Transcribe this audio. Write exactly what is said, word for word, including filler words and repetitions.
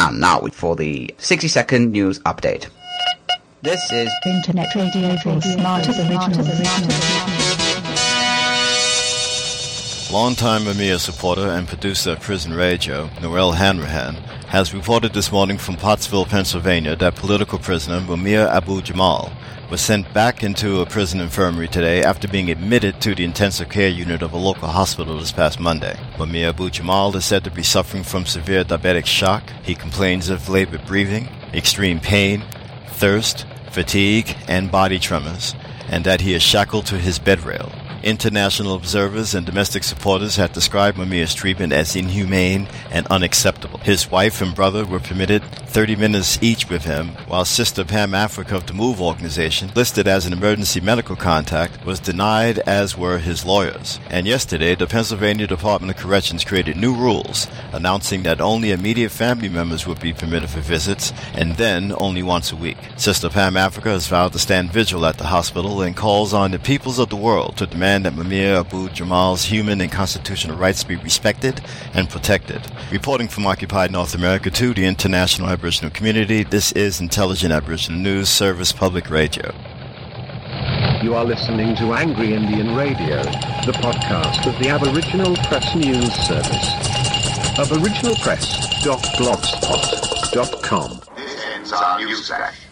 And now for the sixty second news update. This is Internet Radio for Smart Originals. Longtime Mumia supporter and producer of Prison Radio, Noel Hanrahan, has reported this morning from Pottsville, Pennsylvania, that political prisoner Mumia Abu-Jamal was sent back into a prison infirmary today after being admitted to the intensive care unit of a local hospital this past Monday. Mumia Abu-Jamal is said to be suffering from severe diabetic shock. He complains of labored breathing, extreme pain, thirst, fatigue, and body tremors, and that he is shackled to his bed rail. International observers and domestic supporters have described Mumia's treatment as inhumane and unacceptable. His wife and brother were permitted thirty minutes each with him, while Sister Pam Africa of the MOVE organization, listed as an emergency medical contact, was denied, as were his lawyers. And yesterday, the Pennsylvania Department of Corrections created new rules, announcing that only immediate family members would be permitted for visits, and then only once a week. Sister Pam Africa has vowed to stand vigil at the hospital and calls on the peoples of the world to demand that Mumia Abu-Jamal's human and constitutional rights be respected and protected. Reporting from occupied North America to the international Aboriginal community, this is Intelligent Aboriginal News Service Public Radio. You are listening to Angry Indian Radio, the podcast of the Aboriginal Press News Service. aboriginal press dot blogspot dot com. This ends our news flash.